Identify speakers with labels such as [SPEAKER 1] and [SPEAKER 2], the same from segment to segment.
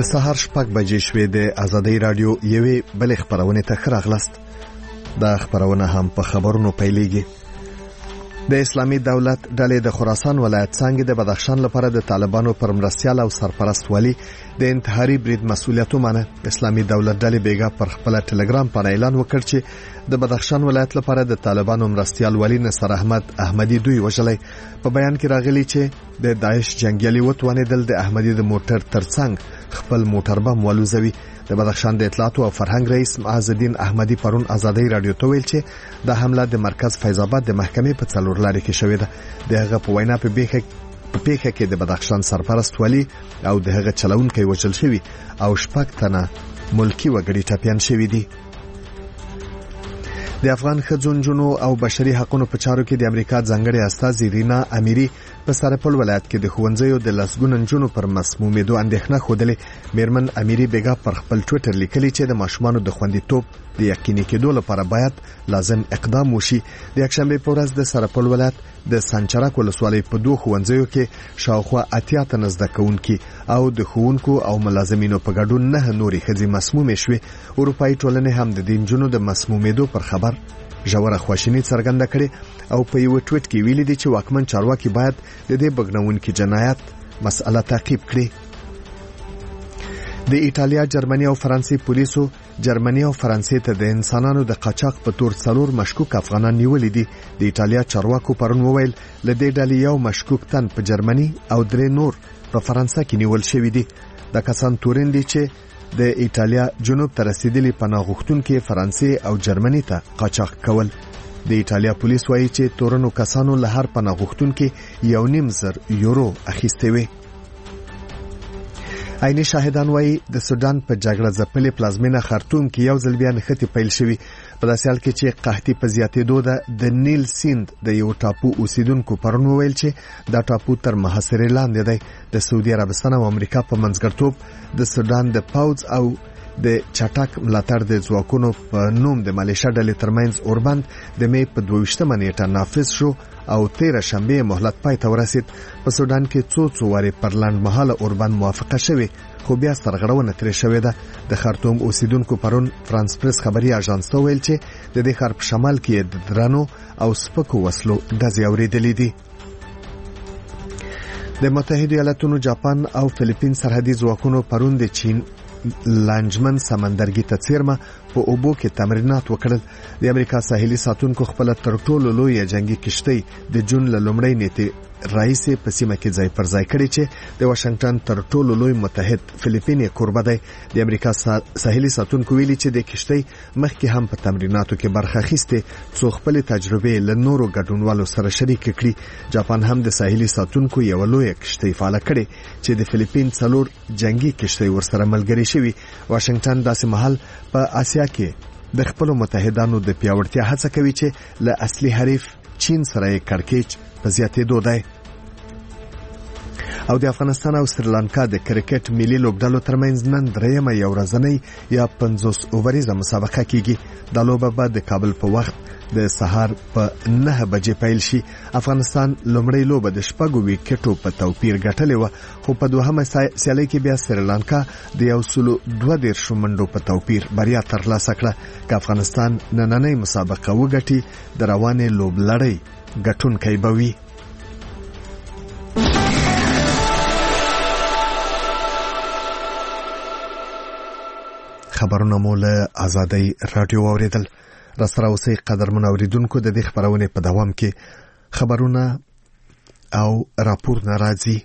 [SPEAKER 1] سهار 6 بجې شوې د آزادۍ رادیو یوې بلې خبرونه ته ښه راغلاست. دا خبرونه هم په خبرونو پیلېږي. د اسلامي دولت ډلې د خراسان ولایت څنګه د بدخشان لپاره د طالبانو پر مرستيال او سرپرست والی د انتحاري برید مسؤلیت ومنه. اسلامي دولت ډلې بیګا پر خپل ټلګرام باندې اعلان وکړ چې د بدخشان ولایت لپاره د طالبانو مرستيال والی نصر احمد احمدي دوی وژلې. په بیان کې راغلي چې د داعش جنگیالي وتوانېدل د احمدي د موټر ترڅنګ خپل موټر بم ولوزوي. د بدخشان د اطلاعات او فرهنګ رئیس معز الدین احمدي پرون آزادۍ رادیو ته ویل چې د حمله د مرکز فیض آباد د محکمې په څلور لارې کې شوې ده. د هغه په وینا په پیښه کې د بدخشان سرپرست والی او د هغه چلونکي وژل شوی او 6 تنه ملکی وګړي ټپيان شوی دي. د افغان ښځو او بشري حقوقو په چارو کې د امریکا ځانګړي استاذ رینا امیری په سرپل ولایت کې د ښوونځیو د لسګونو نجونو پر مسمومیدو اندېښنه خوده. میرمن امیری بیګا پر خپل ټوئیټر لیکلي چې د ماشومانو د خوندیتوب د یقیني کېدو لپاره باید لازم اقدام وشي. د یکشنبه په ورځ د سرپل ولایت د سنچرک ولسوالۍ په دوه ښوونځیو کې شاوخوا 80 تنه زده کوونکي او د ښوونکو او ملازمینو په ګډون 9 نورې ښځې مسمومې شوې. اروپایي ټولنې هم د دې نجونو د مسمومیدو پر خبر ژوره خواشیني څرګنده کړې او په یو ټویټ کې ویلي دي چې واکمن چارواکي باید د دې بګنونکي جنایت مسأله تعقیب کړي. د ایټالیا، جرمني او فرانسې پولیسو جرمني او فرانسې ته د انسانانو د قاچاق په تور څلور مشکوک افغانان نیولې دي. د ایټالیا چارواکو پرون وویل ل دې ډلې یو مشکوک تن په جرمني او 3 نور په فرانسه کې نیول شوی دي. د کسان تورن دي چې د ایټالیا جنوب ته رسیدلي پناه غوښتونکي فرانسې او جرمني ته قاچاق کول. د ایټالیا پولیس وایي چې تورنو کسانو له هر پناه غوښتونکي 1.5 یورو اخیستي وي. عیني شاهدان وایي د سودان په جګړه ځپلې پلازمینه خرطوم کې یو ځل بیا نښتې پیل شوې. په داسې حال کې چې قحطي په زیاتېدو ده. د نیل سیند د یو ټاپو اوسیدونکو پرون وویل چې دا ټاپو تر محاصرې لاندې دی. د سعودي عربستان او امریکا په منځګړیتوب د سودان د پوځ او د چټک ملاتړ د ځواکونو په نوم د مالیشیا ډلې ترمنځ اوربند د مې په 22 نیټه نافذ شو او 13 شنبه مهلت پای ته ورسید. په سودان کې څو واره پر لاند مهاله اوربند موافقه شوه خو بیا سرغړونه ترې شوې ده. د خرطوم اوسیدونکو پرون فرانس پریس خبري اژانس ته ویل چې د دې ښار په شمال کې د درنو او سپکو وسلو ډزې اورېدلې دي. د متحده ایالاتونو، جاپان او فلیپین سرحدي ځواکونو پرون د چین لانجمن سمندرګي ته څیرمه په اوبو کې تمرینات وکړل. د امریکا ساحلي ساتونکو خپل تر ټولو لوی جنگي کشتۍ د جون له لومړۍ نیټې رئیس په سیمه کې ځای پر ځای کړی چې د واشنگټن تر ټولو لوی متحد فلیپین کوربه دی. د امریکا ساحلي ساتونکو ویلي چې د کشتۍ مخکې هم په تمریناتو کې برخه اخیسته څو خپل تجربه له نورو ګډونوالو سره شریک کړي. جاپان هم د ساحلي ساتونکو یو لوی کشتۍ فعال کړي چې د فلیپین څلور جنگي کشتۍ ورسره ملګری شوي. واشنگټن داسې مهال په آسیا کې د خپل متحدانو د پیاوړتیا هڅه کوي چې له اصلي حریف چین سره کړکېچ په زیاتېدو دی. او د افغانستان او سریلانکا د کرکټ ملي لوبډلو ترمنځ نن درېمه یو ورځنۍ یا 50 اووریزه مسابقه کیږي. د لوبه به د کابل په وخت د سهار په 9 بجې پیل شي. افغانستان لومړی لوبه د 6 وکټو په توپیر ګټلې و خو په دوهمه سیالۍ کې بیا سریلانکا د 122 منډو په توپیر بریا ترلاسه کړه. که افغانستان نننۍ مسابقه وګټي د روانې لوبلړۍ ګټونکی به وي. خبرونه مو له آزادۍ رادیو اوریدل. راستره اوسئ قدرمن اوریدونکو. د دې خبرونه په دوام کې خبرونه او راپورونه راځي.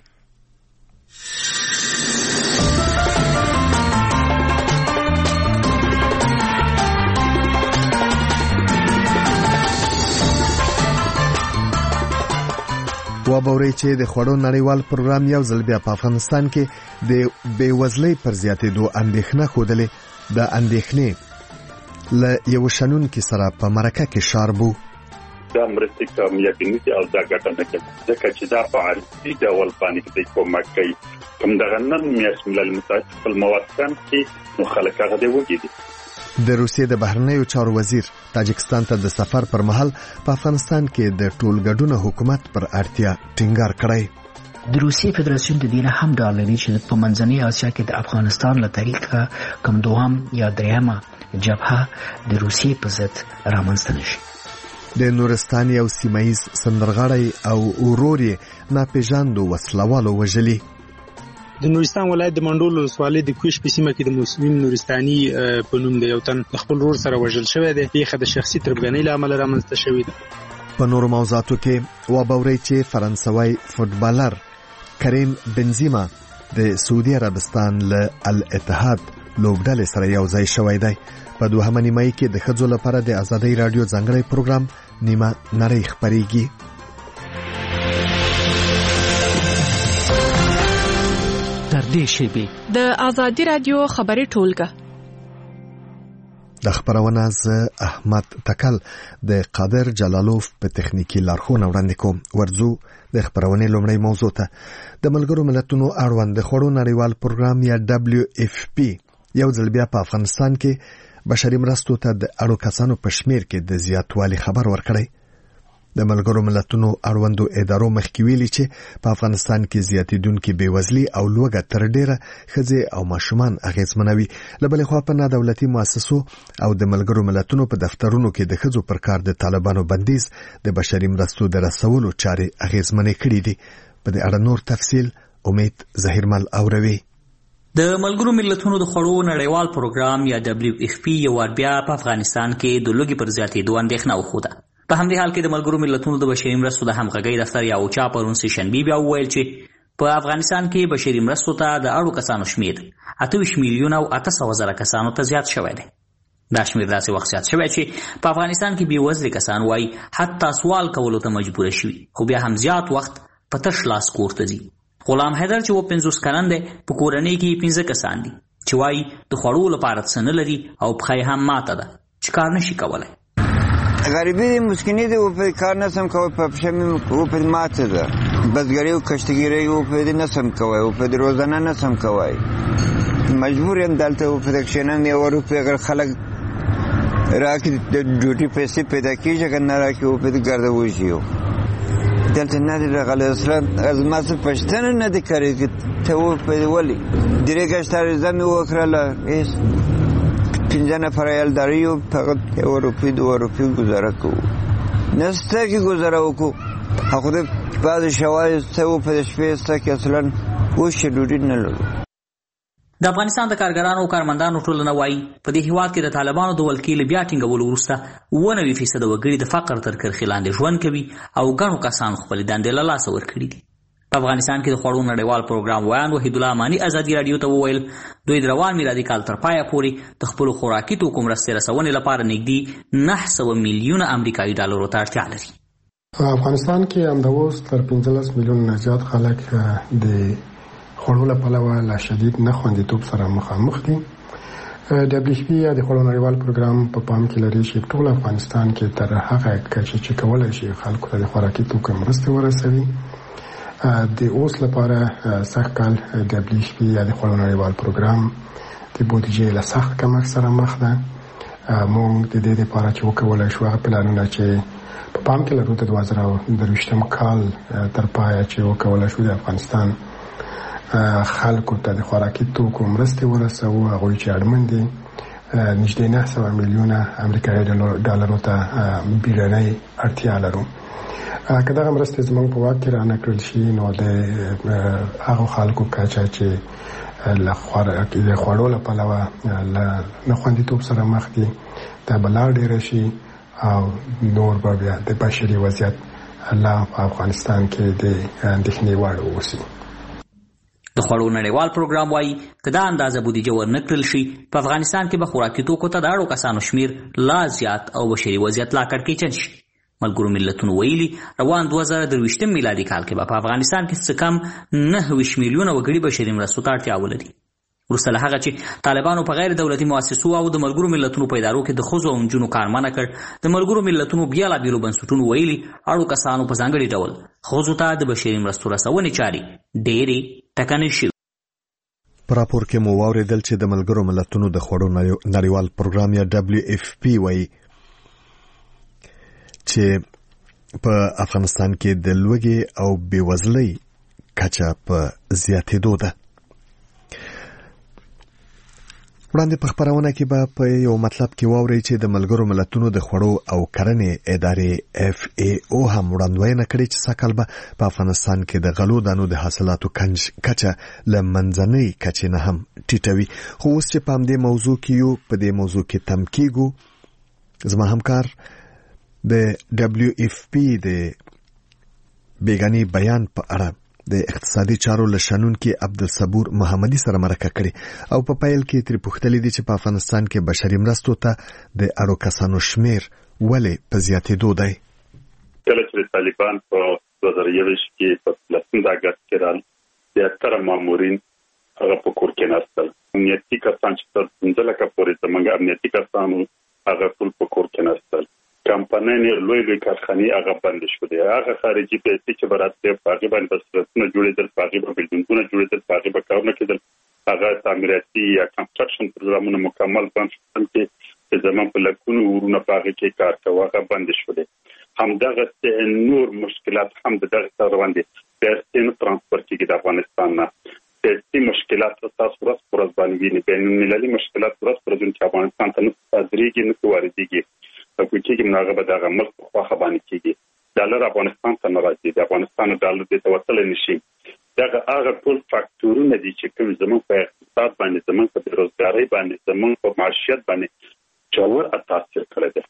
[SPEAKER 1] وابوري چې د خوړو نړیوال پروګرام یو ځل بیا په افغانستان کې د بیوزلۍ پر زیاتېدو اندېښنه خوده. د اندېښنې له یو شنون کې سره په مرکه کې شاربو
[SPEAKER 2] دا مرستې کامیابی نه دي او دا ګټه نه کوي ځکه چې دا په عارضي ډول باندې د کومک کوي. کوم دغه نن میاشت ملل متحد خپل موافقان کې نو خلک هغه دی وګړي.
[SPEAKER 1] د روسیې د بهرنیو چارو وزیر تاجکستان ته د سفر پر مهال په افغانستان کې د ټولګډون حکومت پر اړتیا ټینګار کړی.
[SPEAKER 3] د روسیې فدراسیون د دې نه هم ډار لري چې په منځنۍ اسیا کې د افغانستان له طریقه کوم دوهم یا دریمه جبهه د روسیې په ضد رامنځته نشي.
[SPEAKER 1] د نورستان یو سیمایي سندرغاړی او ورور یې ناپېژاندو وسلوالو وژلي.
[SPEAKER 4] د نورستان ولایت د منډول ولسوالۍ د کوش په سیمه کې د مسلم نورستاني په نوم د یو تن خپل ورور سره وژل شوی دی. پیښه د شخصي تربګنۍ له امله رامنځته شوې ده.
[SPEAKER 1] په نورو موضوعاتو کې وبورئ چې فرانسوي فوټبالر کریم بنزیما د سعودي عربستان له الاتحاد لوبډلې سره یو ځای شوی دی. په دوهمه نیمایي کې د ښځو لپاره د ازادۍ رادیو ځانګړی پروګرام نیمه نړۍ خپریږي.
[SPEAKER 5] تر دې شیبې د ازادۍ رادیو خبري ټولګه
[SPEAKER 1] د خبرونه ز احمد تکل د قادر جلالوف په تخنیکی لارښوونه وړاندې کوم. ورځو د خبرونه لومړی موضوع ته. د ملګرو ملتونو اړوند د خوړو نړیوال پروګرام یا WFP یو ځل بیا په افغانستان کې بشري مرستو ته د اړو کسانو په شمیر کې د زیاتوالي خبر ورکړی. د ملګرو ملتونو اړوندو ادارو مخکې ویلي چې په افغانستان کې زیاتیدونکې بېوزلي او لوږه تر ډیره ښځې او ماشومان اغېزمنوي. له بلې خوا په نادولتي مؤسسو او د ملګرو ملتونو په دفترونو کې د ښځو پر کار د طالبانو بندیز د بشري مرستو د رسولو چارې اغېزمنې کړې دي. په دې اړه نور تفصیل امید ظهیرمل اوروي.
[SPEAKER 6] د ملګرو ملتونو د خوړو نړیوال پروګرام یا WFP یو وار بیا په افغانستان کې د لوږې پر زیاتېدو اندېښنه وښوده. په همدې حال کې د ملګرو ملتونو د بشري مرستو د همغږۍ دفتر یا اوچا پرون سهشنبې بیا وویل چې په افغانستان کې بشري مرستو ته د اړو کسانو شمیر 28 میلیونه او 800 زره کسانو ته زیات شوی دی. دا شمیر داسې وخت زیات شوی چې په افغانستان کې بېوزلي کسان وایي حتی سوال کولو ته مجبور شوي، خو بیا هم زیات وخت په تش لاس کور ته ځي. غلام حیدر چې 50 کلن دی په کورنۍ کې 15 کسان دي چې وایي د خوړو لپاره څه نه لري او پښه یې هم ماته ده چې کار نشي کولی.
[SPEAKER 7] غریبی دی، مسکینی دی، و په کار نسم کوي، په پښه مې و په ماته ده، بزګري او کشتګیري و په دې نسم کوي، و په دې روزانه نسم کوي، مجبور یم دلته و په کښینم یو روپۍ اگر خلک راکړي د ډیوټي پیسې پیدا کېږي، که نه راکړي و په دې ګرده وشي. دلته نه دی راغلی اصلا زما څه پوښتنه نه دی کړې چې ته و په دې ولې درې ګشته عریضه مې وکړله، هېڅ 15 نفر یلداري یو، فقط 1 روپۍ 2 روپۍ ګزاره کوو، نسته کې ګزاره وکړو. خو د بعضې شوایو څه و په دې شپې سته کې اصلا اوس چې ډوډۍ نه لرو.
[SPEAKER 6] د افغانستان د کارګرانو او کارمندانو ټولنه وایي په دې هیواد کې د طالبانو د ولکې له بیا ټینګولو وروسته 90% وګړي د فقر تر کرښې لاندې ژوند کوي او ګڼو کسانو خپلې دندې له لاسه ورکړي دي. په افغانستان کې د خوړو نړیوال پروګرام ویان وحید الله اماني ازادي رادیو ته وویل دوی د روان میلادي کال تر پایه پورې د خپلو خوراکي توکو مرستې رسونې لپاره نږدې 900 میلیونه امریکایي ډالرو ته اړتیا لري.
[SPEAKER 8] په افغانستان کې همداوس تر 15 میلیونه نه زیات خلک د خوړو له پلوه له شدید نه خوندیتوب سره مخامخ دي. WFP یا د خوړو نړیوال پروګرام په پام کې لري چې ټول افغانستان کې تر هغه کچې چې کولای شي خلکو ته د خوراکي توکو مرستې ورسوي. د اوس لپاره سږ کال WFP یا د خوړو نړیوال پروګرام د بودیجې له سخت کمښت سره مخ ده. موږ د دې لپاره چې وکولای شو هغه پلانونه چې په پام کې لرو د 2023 کال تر پایه چې وکولای شو د افغانستان خلکو ته د خوراکي توکو مرستې ورسوو. هغوی چې اړمن دي نږدې 900 میلیونه امریکایي ډالرو ته بیړنۍ اړتیا لرو. که دغه مرستې زموږ په واک کې رانه کړل شي نو د هغو خلکو کچه چې له خوړو له پلوه له ناخوندیتوب سره مخ دي دا به لا ډېره شي او نور به بیا د بشري وضعیت لا په افغانستان کې د اندېښنې وړ واوسي.
[SPEAKER 6] د خوړو نړیوال پروګرام وایي که دا اندازه بودیجه ورنه کړل شي په افغانستان کې به خوراکي توکو ته د اړو کسانو شمیر لا زیات او بشري وضعیت لا کړکېچن شي. ملګرو ملتونو ویلي روان 2023 میلادي کال کې به په افغانستان کې څه کم 9 میلیونه وګړي بشري مرستو ته اړتیا ولري. وروسته له هغه چې طالبانو په غیر دولتي مؤسسو او د ملګرو ملتونو په ادارو کې د ښځو او نجونو کار منع کړ، د ملګرو ملتونو بېلابېلو بنسټونو ویلي اړو کسانو په ځانګړي ډول ښځو ته د بشري مرستو رسونې چارې ډېرې ټکنۍ شوې.
[SPEAKER 1] په راپور کې مو واورېدل چې د ملګرو ملتونو د خوړو نړیوال پروګرام یا WFP وایي چې په افغانستان کې د لوږې او بېوزلۍ کچه په زیاتېدو ده. وړاندې په خبرونه کې به په یو مطلب کې واورئ چې د ملګرو ملتونو د خوړو او کرنې ادارې FAO هم وړاندوینه کړې چې سږ به په افغانستان کې د غلو دانو د حاصلاتو کچه له منځنۍ کچې نه هم ټیټوي. خو اوس چې په همدې موضوع کې یو په دې موضوع کې تم کېږو، زما همکار د WFP د بیگاني بیان په اړه د اقتصادي چارو لشنونکي عبدالصبور محمدي سره مرکه کړې او په پیل کې ترې پوښتلې دي چې په افغانستان کې بشري مرستو ته د اړو کسانو شمیر ولې په زیاتېدو دی.
[SPEAKER 2] کله چې طالبان په 2021 کې په 15 اگست کې رال زیاتره مامورین هغه په کور کې ناستل. امنیتي کسان چې تر 15 لکه پورې زموږ امنیتي کسانو هغه ټول په کور کې ناستل. کمپنۍ لوی کارخانې هغه بند شو دي. هغه خارجي پیسې چې براتې پاګې باندې بسرتونه جوړېدل، پاګې په بلډینګونه جوړېدل، پاګې په کارونه کېدل، هغه تعمیراتي یا کنستراکشن پروګرامونه مکمل بند شول چې زمون په لکونو ورونه پاګې کې کار کوي هغه بند شو دي. همدغه نور مشکلات هم دغه روان دي. پیسې ترانسپورت کې د افغانستان نه پیسې مشکلات تاسو ورځ باندې ویني. بین المللي مشکلات ورځ چې افغانستان ته نه صادرېږي نه واردېږي. په کوچې موږ به دغه ملک په خوا باندې کېږي. ډالر افغانستان ته نه راځي. د افغانستان ډالر د توتل نشي. دغه هغه ټول فاکټورونه دي چې کوم زموږ په اقتصاد باندې، زموږ په بیروزګارۍ باندې، زموږ په معیشت باندې جوړ تاثیر کړی دی.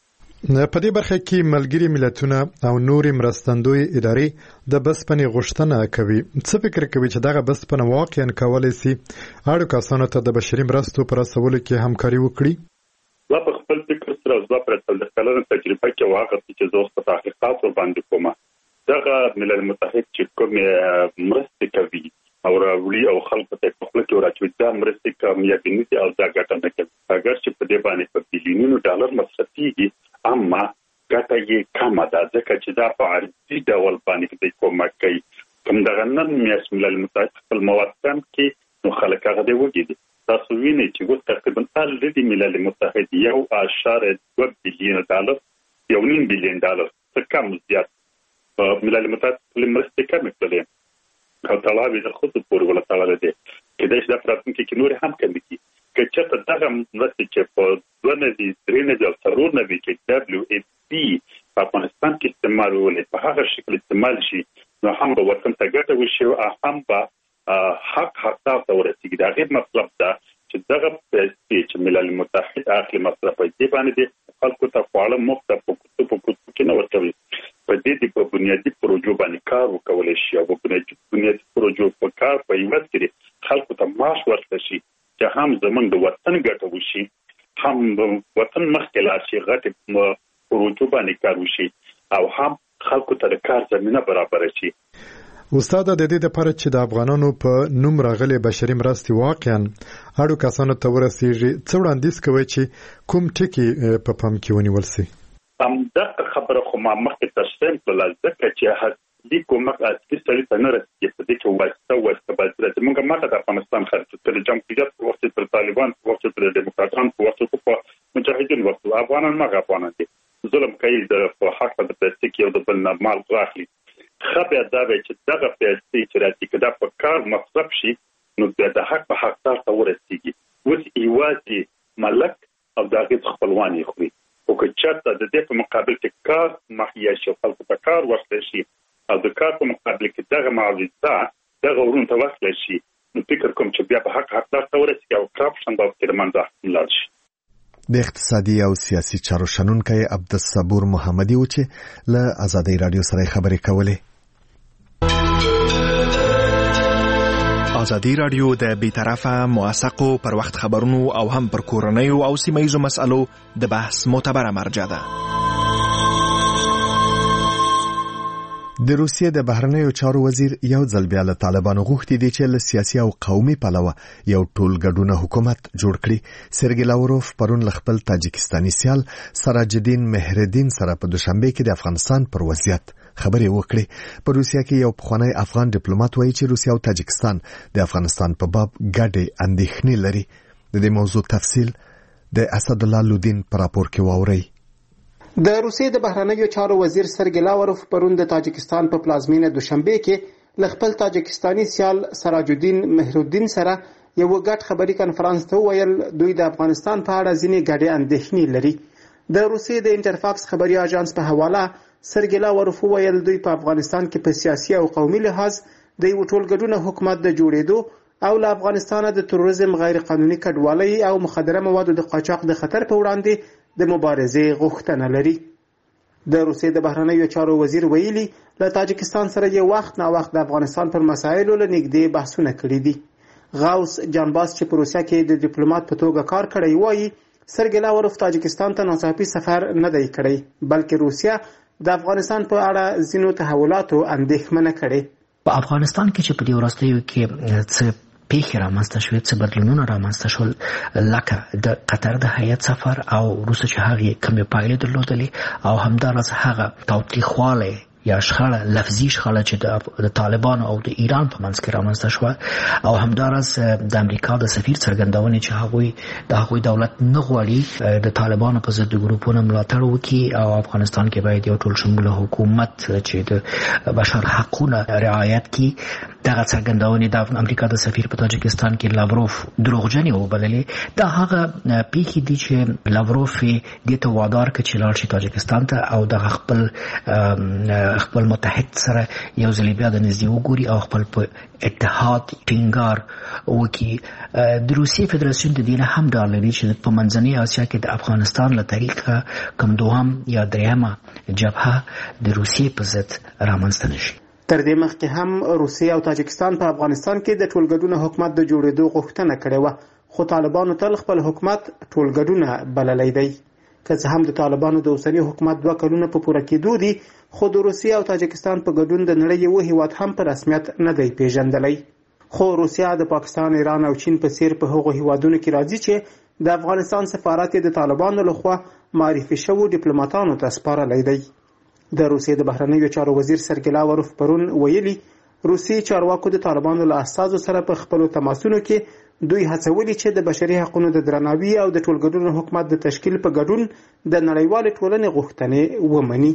[SPEAKER 9] په دې برخه کې ملګري ملتونه او نورې مرستندوی ادارې د بسپنې غوښتنه کوي. څه فکر کوي چې دغه بسپنه واقعاً کولای شي اړو کسانو ته د بشري مرستو پر رسولو کې همکاري وکړي؟
[SPEAKER 2] لا په خپل فکر سره زما پر تلقلره تجربه کې واقع چې زه په تحقیقات باندې کوم دغه ملل متحد چې کوم مرستې کوي او راوړي او خلکو ته په خپل کې راچوي دا مرستې کوم یا بنيتي او دا ګټه نه کوي. اگر چې په دې باندې په بلیونونو ډالر مصرفيږي اما ګټه یې کم ده ځکه چې دا په عرضي ډول باندې د کومک کوي. کوم دغه نن میاس ملل متحد خپل مواد کم کې نو خلک هغه دی وګړي. تاسو وینئ چې ګوت تقریبا الریډي ملل متحد $1.2 بلین $1.5 بلین څه کم زیات ملل متحد مرستې کمې کړې او طلب یې خود پورې ولا طلب دی کله چې دا پراتونکو کې نور هم کم دي که چې دغه مرستې چې په 2023 کې WFP په افغانستان کې استعمال ولې په هغه شکل استعمال شي نو هم به وطن ته ګټه وشي او هم به حق ته ورسیږي. دا غیر مطلب ده چې دغه پیسې چې ملل متحد اخلي مصرف یې باندې د خلکو ته خواړه مفت په کوڅو کې نه ورکوي. په دې د بنیادي پروژو باندې کار وکول شي او بنیادي پروژو په کار په یوت کې خلکو ته معاش ورکړي شي چې هم زمونږ د وطن ګټه وشي، هم وطن مخکې لاړ شي، غټ پروژو باندې کار وشي او هم خلکو ته د کار زمينه برابر شي.
[SPEAKER 9] استاد د دې لپاره چې د افغانانو په نوم راغلي بشري مرستې واقعاً اړو کسانو ته ورسیږي څه وړاندیز کوي چې کوم ټکي په پام کې ونیول شي؟
[SPEAKER 2] دا خبره خو ما مخکې تشریح کړل ځکه چې دې کومک اصلي سړي ته نه رسېږي. په دې کې واسطه باید موږ ماته د افغانستان خلک تر جمهوریت په وخت پر طالبان په وخت پر دیموکراتان په وخت په مجاهدین وخت افغانان ما افغانان دي ظلم کوي د حق د پلاستیک یو د بل مال راخلي. خبر دا به چې دغه پیسې چې راځي کدا په کار مصرف شي نو د حق په حقدار ته ورسیږي. اوس ایوازي ملک او دغه خپلوانی خوري او که چاته د دې په مقابل کې کار مخیا شي خلکو ته کار ورکړي شي او د کار په مقابل کې دغه معاوضه دغه ورون ته ورکړي شي نو فکر کوم چې بیا په حقدار ته ورسیږي او کرپشن د ترمنځ لاړ شي.
[SPEAKER 1] د اقتصادي او سیاسي چارو شنونکی عبدالصبور محمدي و چې له آزادۍ رادیو سره خبرې کولې.
[SPEAKER 10] آزادی رادیو د بیطرفه موثقو پر وخت خبرونو او هم پر کورنیو او سیمه‌ایزو مسالو د بحث معتبره مرجع ده.
[SPEAKER 1] د روسیې د بهرنیو چارو وزیر یو ځل بیا له طالبانو غوښتي دي چې له سیاسي او قومي پلوه یو ټولګډونه حکومت جوړ کړي. سرګی لاوروف پرون خپل تاجکستاني سیال سراج الدین مهردین سره په دوشنبه کې د افغانستان پر وضعیت خبرې وکړې. په روسیه کې یو پخوانی افغان ډیپلوماټ وایي چې روسیه او تاجکستان د افغانستان په باب ګډې اندېښنې لري. د دې موضوع تفصیل د اسد الله لودین پر راپور کې واورئ.
[SPEAKER 11] د روسیې د بهرنیو چارو وزیر سرګی لاوروف پرون د تاجکستان په پلازمینه دوشنبه کې له خپل تاجکستاني سیال سراج الدین مهرالدین سره یو ګډ خبري کانفرنس ته ویل دوی د افغانستان په اړه ځینې ګډې اندېښنې لري. د روسیې د انټرفاکس خبري اژانس په حواله سرګی لاوروف ویل دوی په افغانستان کې په سیاسي او قومي لحاظ د یو ټولګډونه حکومت د جوړېدو او له افغانستانه د تروریزم غیر قانوني کډوالۍ او مخدره موادو د قاچاق د خطر په وړاندې د مبارزې غوښتنه لري. د روسیې د بهرنیو چارو وزیر ویلي له تاجکستان سره یو وخت نا وخت د افغانستان پر مسایلو له نږدې بحثونه کړي دي. غوث جانباس چې په روسیه کې د ډیپلوماټ په توګه کار کړی وایي سرګی لاوروف تاجکستان ته ناڅاپي سفر نه دی کړی بلکې روسیه د افغانستان په اړه ځینو تحولاتو اندېښمنه کړې.
[SPEAKER 3] په افغانستان کې چې په دې وروستیو کې څه پیښې رامنځته شوې څه بدلونونه رامنځته شول لکه د قطر د هیئت سفر او وروسته چې هغې کمې پایلې درلودلې او همداراز هغه تاوتریخوالی یا شخړه لفظي شخړه چې د طالبانو او د ایران په منځ کې رامنځته شوه او همداراز د امریکا د سفیر څرګندونې چې هغوی دولت نه غواړي د طالبانو په ضد د ګروپونو ملاتړ وکړي او افغانستان کې باید یو ټول شموله حکومت چې د بشر حقونه رعایت کړي. دغه څرګندونې د امریکا د سفیر په تاجکستان کې لاوروف دروغجنې وبللې. دا هغه پیښې دي چې لاوروف دې ته وادار کړ چې لاړ شي تاجکستان ته او دغه خپل متحد سره یو ځل بیا د نږدې وګوري او خپل په اتحاد ټینګار وکړي. د روسیې فدراسیون د دې نه هم ډار لري چې په منځنۍ اسیا کې د افغانستان له طریقه کوم دوهم یا دریمه جبهه د روسیې په ضد رامنځته نشي.
[SPEAKER 11] تر دې مخکې هم روسیه او تاجکستان په افغانستان کې د ټولګډونه حکومت د جوړېدو غوښتنه کړې وه خو طالبانو تل خپل حکومت ټولګډونه بللی دی. که څه هم د طالبانو د اوسني حکومت 2 کلونه په پوره کېدو دي خو د روسیې او تاجکستان په ګډون د نړۍ یو هیواد هم په رسمیت نه دی پیژندلی. خو روسیه د پاکستان، ایران او چین په څیر په هغو هیوادونو کې راځي چې د افغانستان سفارت د طالبانو لخوا معرفي شوو ډیپلوماټانو ته سپارلی دی. د روسیې د بهرنیو چارو وزیر سرګی لاوروف پرون ویلي روسي چارواکو د طالبانو له استازو سره په خپلو تماسونو کې دوی هڅولي چې د بشري حقوقو د درناوي او د ټولګډونه حکومت د تشکیل په ګډون د نړیوالې ټولنې غوښتنې ومني.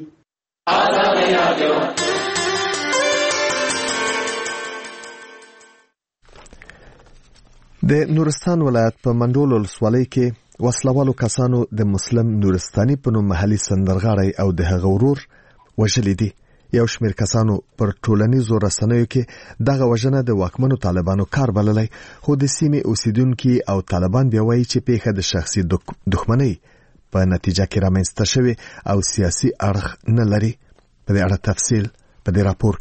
[SPEAKER 1] د نورستان ولایت په منډول ولسوالۍ کې وسلوالو کسانو د مسلم نورستاني په نوم محلي سندرغاړی او د هغه ورور وژلي دي. یو شمېر کسانو پر ټولنیزو رسنیو کې دغه وژنه د واکمنو طالبانو کار بللی خو د سیمې اوسیدونکي او طالبان بیا وایي چې پیښه د شخصي دښمنۍ په نتیجه کې رامنځته شوې او سیاسي اړخ نه لري. په دې اړه تفصیل په دې راپور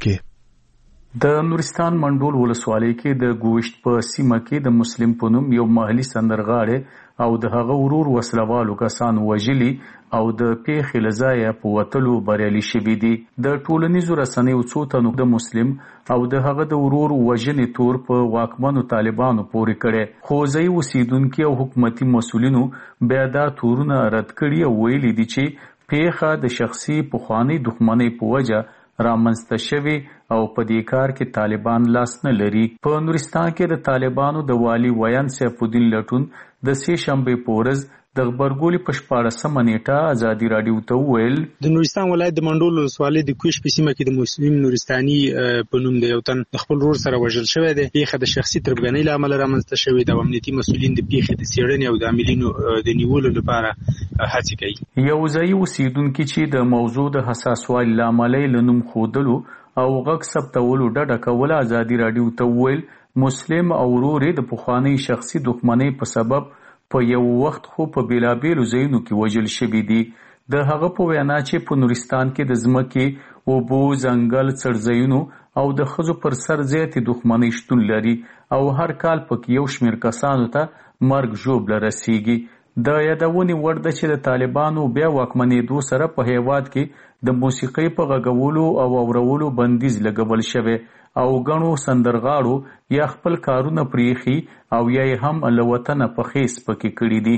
[SPEAKER 1] کې.
[SPEAKER 12] د نورستان منډول ولسوالۍ کې د ګوشت په سیمه کې د مسلم په نوم یو محلي سندرغاړی او د هغه ورور وسلوالو کسان وژلي او د پیښې له ځایه په وتلو بریالي شوي دي. د ټولنیزو رسنیو څو تنو د مسلم او د هغه د ورور وژنې تور په واکمنو طالبانو پورې کړی خو ځایي اوسیدونکي او حکومتي مسؤلینو بیا دا تورونه رد کړي او ویلي دي چې پیښه د شخصي پخوانۍ دښمنۍ په وجه رامنځته شوی او په دې کار کې طالبان لاس نه لري. په نورستان کې د طالبانو د والي ویان سیف الدین لټون د سې شنبې په ورځ د غبرګولي په 14مه نیټه ازادي راډیو ته وویل
[SPEAKER 4] د نورستان ولایت د منډول ولسوالۍ د کوش په سیمه کې د مسلم نورستاني په نوم د یو تن خپل ورور سره وژل شوی دی. پیښه د شخصي تربګنۍ له امله رامنځته شوې ده او امنیتي مسؤلین د پیښې د څېړنې او د عاملینو د نیولو لپاره هڅې کوي.
[SPEAKER 12] یو ځایي اوسیدونکي چې د موضوع د حساسوالي له امله یې له نوم ښودلو او غږ ثبتولو ډډه کوله ازادي راډیو ته وویل مسلم او ورور د پخوانۍ شخصي دښمنۍ په سبب په یو وخت خو په بیلابیلو ځایونو کې وژل شوي دي. د هغه په وینا چې په نورستان کې د ځمکې، اوبو، ځنګل، څړځایونو او د ښځو پر سر زیاتې دښمنۍ شتون لري او هر کال پکې یو شمېر کسانو ته مرګ ژوبله رسیږي. د یادونې وړ ده چې د طالبانو بیا واکمنېدو سره په هیواد کې د موسیقۍ په غږولو او اورولو بندیز لګول شوی او ګڼو سندرغاړو یا خپل کارونه پریخي او یا هم له وطنه په خیس پکې کړي دي.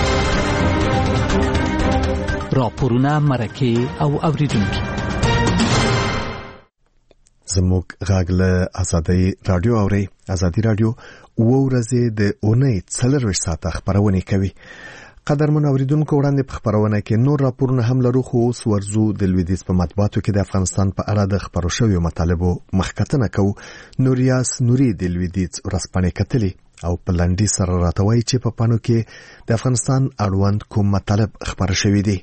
[SPEAKER 13] راپورونه، مرکې او اوریدونکي
[SPEAKER 1] زموږ غږ له ازادي راډیو اوري. ازادي راډیو 2 ورځې د اونۍ 24 ساعته خبرونه کوي. قدرمن اوریدونکو وړاندې په خبرونه کې نور راپورونه هم لرو خو اوس ورزو د لویدیځ په مطبوعاتو کې د افغانستان په اړه د خبرو شویو مطالبو مخکتنه کوو. نوریاس نوري د لویدیځ ورځپاڼې کتلې او په لنډي سره راټوي چې په پانو کې د افغانستان اړوند کوم مطالب خبر شوي دي.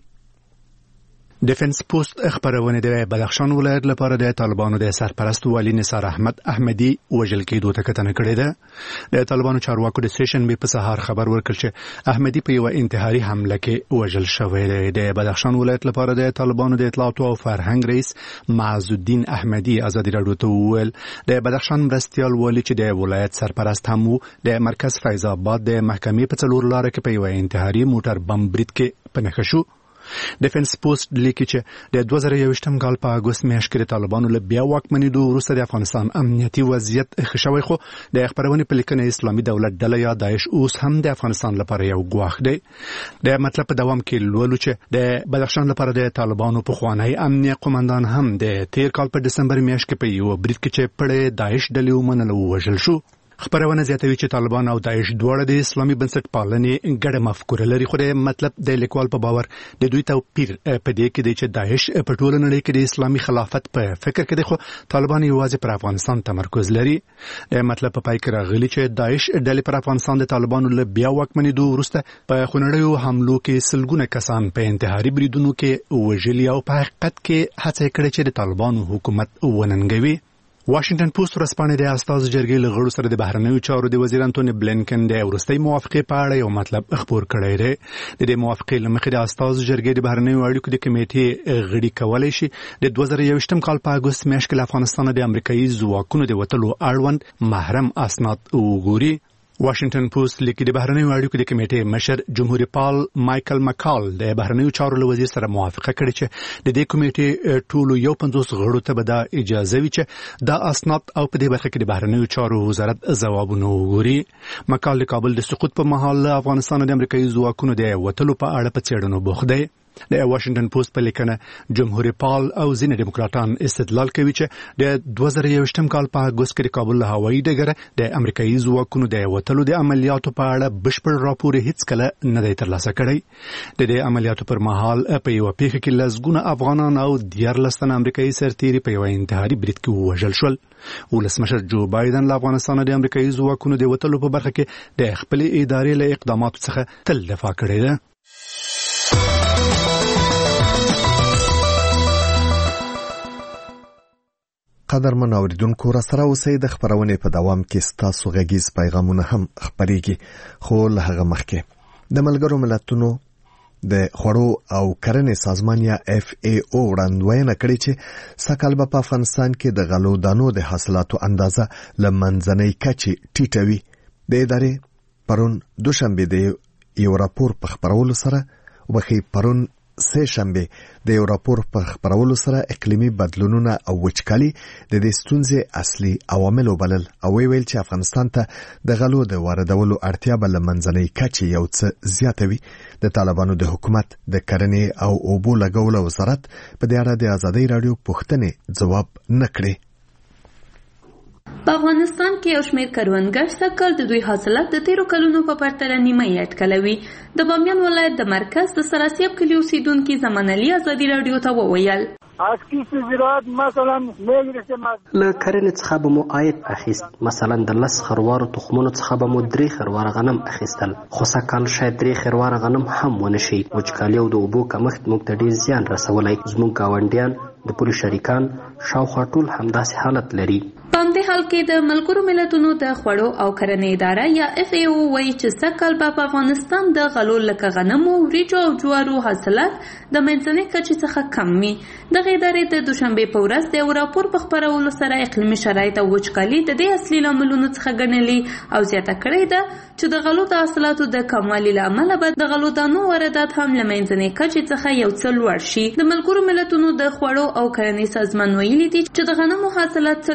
[SPEAKER 14] ډیفنس پوسټ خبرونه د بدخشان ولایت لپاره د طالبانو د سرپرست والي نثار احمد احمدي وژل کېدو ته کتنه کړې ده. د طالبانو چارواکو د سیشن به په سهار خبر ورکړ چې احمدي په یو انتحاري حمله کې وژل شوی دی. د بدخشان ولایت لپاره د طالبانو د اطلاعات او فرهنګ رئیس معز الدین احمدي ازادي راډیو ته وویل د بدخشان مرستيال والي چې د ولایت سرپرست هم وو د مرکز فیض آباد د محکمې په څلور لار کې په یو انتحاري موټر بم برید کې پنهخ شو. ډیفنس پوسټ لیکي چې د 2021م کال په اگست میاشت کې طالبانو له بیا واکمنېدو وروسته د افغانستان امنیتي وضعیت ښه شوی خو د خبرونې په لیکنه اسلامي دولت ډله یا داعش اوس هم د افغانستان لپاره یو ګواښ دی. د مطلب په دوام کې لولو چې د بدخشان لپاره د طالبانو په خوانی امنیه قومندان هم د تیر کال په دسمبر میاشت کې په یو برید کې چې پړې داعش ډلې ومنله وژل شو. خبرونه زیاتوي چې طالبان او داعش دواړه د اسلامي بنسټ پالنې ګډه مفکوره لري خو د مطلب د لیکوال په باور د دوی توپیر په دې کې دی چې داعش په ټوله نړۍ کې د اسلامي خلافت په فکر کې دی خو طالبان یوازې پر افغانستان تمرکز لري. د مطلب په پای کې راغلي چې داعش ډلې پر افغانستان د طالبانو له بیا واکمنېدو وروسته په خونړیو حملو کې سلګونه کسان په انتحاري بریدونو کې وژلي او په حقیقت کې هڅه کړې چې د طالبانو حکومت وننګوي. واشنگټن پوسټ ورځپاڼې د استازو جرګې له غړو سره د بهرنیو چارو د وزیر انټونی بلینکن د وروستۍ موافقې په اړه یو مطلب خبر کړی دی. د دې موافقې له مخې د استازو جرګې د بهرنیو اړیکو د کمیټې غړي کولای شي د 2021م کال په اگست میاشت کې له افغانستان د امریکایي ځواکونو د وټلو اړوند محرم اسناد وګوري. واشنگټن پوسټ لیکي د بهرنیو اړیکو د کمیټې مشر جمهوریت پال مایکل مکال د بهرنیو چارو له وزیر سره موافقه کړې چې د دې کمیټې ټولو 50 غړو ته به د اجازه وي چې د اسناد او په دې برخه کې د بهرنیو چارو وزارت ځوابونه وګوري. مکال د کابل د سقوط په مهال له افغانستان د امریکایي ځواکونو د وټلو په اړه په څېړنو بوخت دی. د واشنگټن پوسټ په لیکنه جمهوریت پال او ځینې ډیموکراټان استدلال کوي چې د 2021م کال په اگست کې د کابل له هوایي ډګره د امریکایي ځواکونو د وټلو د عملیاتو په اړه بشپړ راپور هیڅ کله نه دی ترلاسه کړی. د دې عملیاتو پر مهال په یو پیښه کې لسګونه افغانان او 14 تنه امریکایي سرتیري په یو انتحاري برید کې وژل شول. ولسمشر جو بایدن له افغانستان د امریکایي ځواکونو د وټلو په برخه کې د خپل ادارې له اقداماتو څخه تل دفاع کړې ده.
[SPEAKER 1] قدرمن اوریدونکو را سره اوسئ. د خبرونې په دوام کې ستاسو غږیز پیغامونه هم خبرېږي خو له هغه مخکې د ملګرو ملتونو د خوړو او کرنې سازمان یا FAO وړاندوینه کړې چې سږ کال په افغانستان کې د غلو دانو د حاصلاتو اندازه له منځنۍ کچې ټیټه وي. د ادارې پرون دوشنبه د یو راپور په خبرولو سره پرون سه شنبه د یو راپور په خبرولو سره اقلیمي بدلونونه او وچکالي د دې ستونزې اصلي عوامل وبلل او ویل چې افغانستان ته د غلو د واردولو اړتیا بل منځنۍ کچې یو څه زیاتوي. د طالبانو د حکومت د کرنې او اوبو لګولو وزارت په دې اړه د ازادي رادیو پوښتنې ځواب نه کړی.
[SPEAKER 15] په افغانستان کې یو شمېر کروندګر سږکال د دوی حاصلات د تیرو کلونو په پرتله نیمه اټکلوي. د بامیان ولایت د مرکز د سراسیب کلي اوسیدونکي زمان علي ازادي رادیو ته وویل
[SPEAKER 16] له کرنې څخه به مو عاید اخیست، مثلا د 10 خروارو تخمونو څخه به مو 3 خرواره غنم اخیستل، خو سږکال شاید 3 خرواره غنم هم ونه شي. وچکالي او د اوبو کمښت موږ ته ډېر زیان رسولی. زموږ ګاونډیان د پولي شریکان شاوخوا ټول همداسې حالت لري.
[SPEAKER 15] په همدې حال کې د ملګرو ملتونو د خوړو او کرنې اداره یا FAO وایي چې سږکال په افغانستان د غلو لکه غنمو، وریجو او جوارو حاصلات د منځنۍ کچې څخه کم وي. دغه ادارې د دوشنبه په ورځ د یو راپور په خپرولو سره اقلیمي شرایط او وچکالي د دې اصلي لاملونو څخه ګڼلي او زیاته کړې ده چې د غلو د حاصلاتو د کموالي له امله به د غلو دانو واردات هم له منځنۍ کچې څخه یو څه لوړ شي. د ملګرو ملتونو د خوړو او کرنې سازمان ویلي دي چې د غنمو حاصلات 4 میلیونه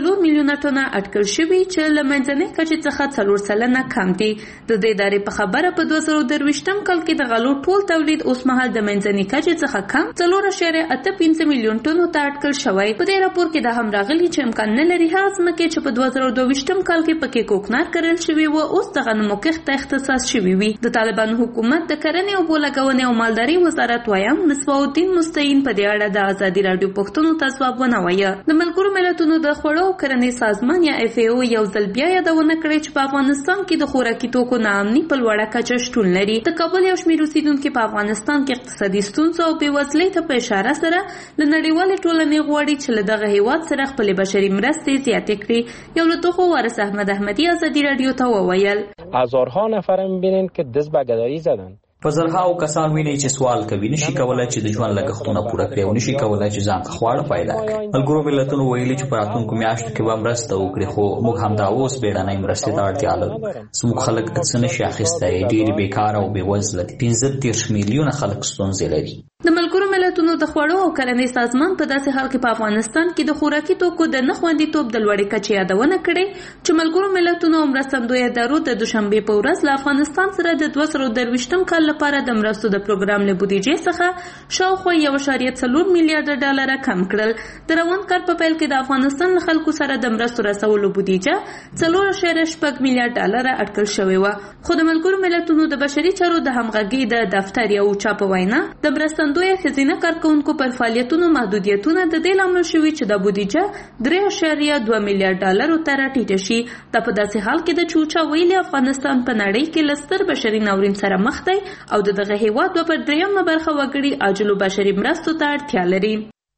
[SPEAKER 15] میلیونه ټنه اټکل شوي چې له منځنۍ کچې څخه 4% کم دي. د دې ادارې په خبره په 2023م کال کې د غلو ټول تولید اوسمهال د منځنۍ کچې څخه کم 4.85 میلیون ټنو ته اټکل شوی. په دې راپور کې د هم راغلي چې امکان نه لري هغه ځمکې چې په 2022م کال کې پکې کوکنار کرل شوي و اوس د غنمو کښت ته اختصاص شوي وي. د طالبانو حکومت د کرنې او بولګونې او مالداري وزارت وایم مصباح الدین مستعین په دې اړه د ازادي راډیو پښتنو ته ځواب ونه وایه. د ملګرو ملتونو د خوړو او کرنې سازمان یا FAO یو ځل بیا یادونه کړې چې په افغانستان کې د خوراکي توکو ناامني په لوړه کچه شتون لري. د کابل یو شمېر اوسیدونکي په افغانستان کې اقتصادي ستونزو او بېوزلۍ ته په اشاره سره له نړیوالې ټولنې غواړي چې له دغه هیواد سره خپلې بشري مرستې زیاتې کړي. یو له دغو وارث احمد احمدی ازادي راډیو ته وویل
[SPEAKER 17] هزارها نفر می‌بینین که دست به گدایی زدن.
[SPEAKER 6] په زرهاو کسان ویني چې سوال کوي نشي کولای چې د ژوند لګښتونه پوره کړي او نشي کولای چې ځان ته خواړه پیدا کړي. ملګرو ملتونو ویلي چې په راتلونکو میاشتو کې به مرسته وکړي خو موږ همدا اوس بیړنۍ مرستې ته اړتیا لرو. زموږ خلک څه نشي اخیستی، ډېر بیکاره او بېوزله دي. 15 میلیونه خلک ستونزې لري.
[SPEAKER 15] د ملګرو ملتونو د خوړو او کرنې سازمان په داسې حال کې په افغانستان کې د خوراکي توکو د نه خوندیتوب د لوړې کچې یادونه کړې چې ملګرو ملتونو او مرستندویه ادارو د دوشنبې په ورځ له افغانستان سره د 2023م کال لپاره د مرستو د پروګرام له بودیجې څخه شاوخوا 1.4 میلیارډ ډالر کم کړل. د روان کال په پیل کې د افغانستان له خلکو سره د مرستو رسولو بودیجه 4.8 میلیارډ ډالر اټکل شوې وه. خو د ملګرو ملتونو د بشري چارو د همغږي د دفتر یو چا په وینا د مرستندویه ښځینه کارکوونکو پر فعالیتونو محدودیتونه د دې لامل شوي چې د بودیجه 3.2 میلیارډ ډالرو ته راټیټه شي. دا په داسې حال کې د چوچا ویلي افغانستان په نړۍ کې له ستر بشري ناورین سره مخ دی او د دغه هیواد 2/3 برخه وګړي عاجلو بشري مرستو ته اړتیا لري.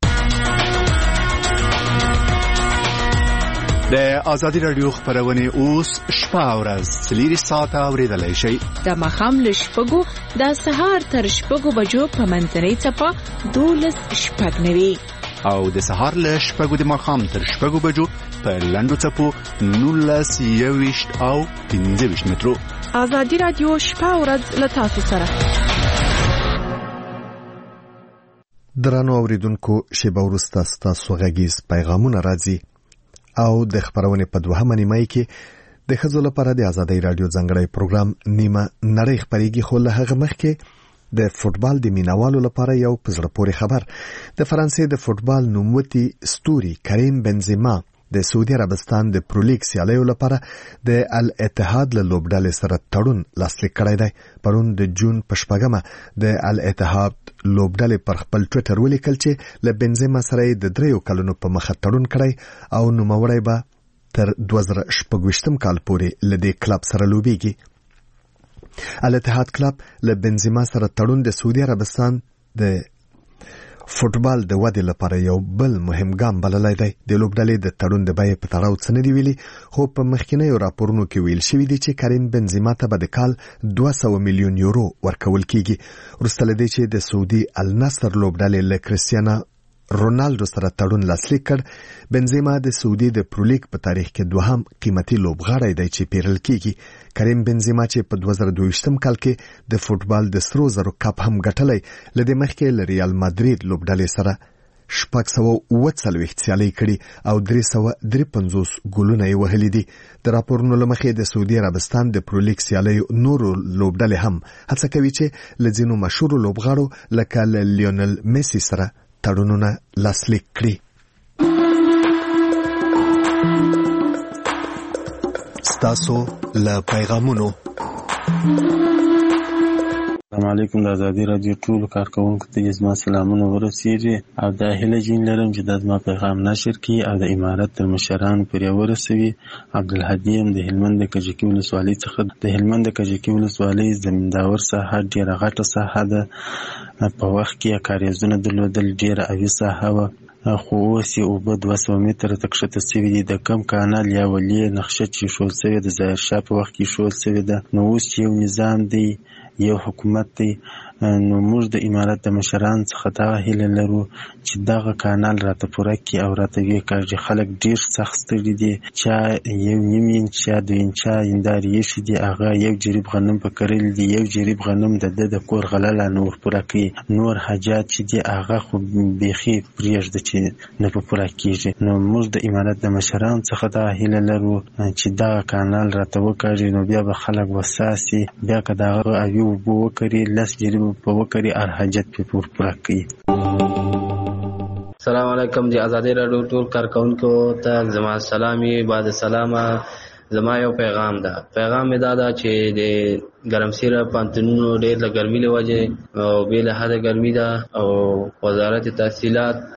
[SPEAKER 14] د ازادي راډیو خبرونه اوس شپه او ورځ 4 ساعته اوریدلای شئ.
[SPEAKER 5] د مخام له شپږو د سهار تر شپږو بجو په منځنۍ څپه 12:09
[SPEAKER 14] او د سهار له شپږو د مخام تر شپږو بجو په لنډو څپو 19:20 او 15 مترو.
[SPEAKER 5] ازادي راډیو شپه او ورځ له تاسو سره.
[SPEAKER 1] درنو اوریدونکو شیبه وروسته ستاسو غږیز پیغامونه راځي او د خبرونه په دوهمه نیمه کې د ښځو لپاره د ازادي راډیو ځانګړی پروګرام نیمه نړۍ خبرېږي. خو له هغه مخکې د فوتبال د مینوالو لپاره یو په زړه پورې خبر. د فرانسې د فوتبال نوموتی ستوري کریم بنزما د سعودي عربستان د پرولیګ سیالیو لپاره د الاتحاد له لوبډلې سره تړون لاسلیک کړی دی. پرون د جون په 8مه د الاتحاد لوبډلې پر خپل ټویټر ولیکل چې له بنزما سره د 3 کلونو په مخه تړون کړی او نوموړی به تر 2026 کال پورې له دې کلب سره لوبیږي. الاتحاد کلب له بنزما سره تړون د سعودي عربستان د فوتبال د ودې لپاره یو بل مهم ګام بللی دی. د لوبډلې د تړون د بیې په تړاو څه نه دي ویلي خو په مخکینیو راپورونو کې ویل شوي دي چې کریم بنزما ته به د کال 200 میلیون یورو ورکول کیږي. وروسته له دې چې د سعودي النصر لوبډلې له کریستیانو رونالدو سره تړون لاسلیک کړ، بنزما د سعودي د پرولیګ په تاریخ کې دوهم قیمتي لوبغاړی دی چې پیرل کیږي. کریم بنزما چې په 2022م کال کې د فوتبال د سرو زرو کپ هم ګټلی، لدې مخکې له ریال مادرید لوبډلې سره 640 سیالۍ کړي او 353 ګولونه یې وهلي دي. د راپورونو له مخې د سعودي عربستان د پرولیګ سیالیو نورو لوبډلې هم هڅه کوي چې له ځینو مشهورو لوبغاړو لکه لیونل میسی سره تړونونه لاسلیک کړي. ستاسو له پیغامونو.
[SPEAKER 18] السلام علیکم. د ازادي راډیو ټول کارکونکو ته زما سلامونه ورسیږي او د هیله جین لرم چې د زما پیغام نشر کړي او د امارت تر مشرانو پورې ورسوي. عبدالهادي یم د هلمند د کجکي ولسوالۍ څخه. د هلمند د کجکي ولسوالۍ زمینداور ساحه ډېره غټه ساحه ده. په وخت کې کاریزونه درلودل، ډېره اوي ساحه وه، خو اوس یې اوبه 200 متره ته کښته سوي دي. د کم کانال یا ولې نقشه چې ایښودل سوې د ظاهرشاه په وخت کې ایښودل سوې ده. نو اوس یو نظام دی یو حکومت دی. نو موږ د امارت د مشران څخه دا هیله لرو چې دغه کانال راته پوره کړي او راته ویې کړي. خلک ډیر سخت ستړي دي، چا 1.5 انچ چا 2 انچه هندارې ایښي دي، هغه یو جریب غنم په کرلي دي، یو جریب غنم د کور غله لا نور پوره کوي، نور حاجات چې دي هغه خو بیخي پرېږده چې نه په پوره کېږي. نو موږ د امارت د مشران څخه دا هیله لرو چې دغه کانال راته وکړي، نو بیا به خلک وساسي، بیا که دغه اوی اوبه وکړي 10 جریب په وکړي هر حاجت پې پوره کوي.
[SPEAKER 19] السلام علیکم. د ازادي راډیو ټول کارکونکو ته زما سلامي. بعد سلامه زما یو پیغام ده. پیغام می دا ده چې د ګرمسیره پانتونونو ډېر له ګرمۍ له وجې او بې له حده ګرمي ده او وزارت تحصیلات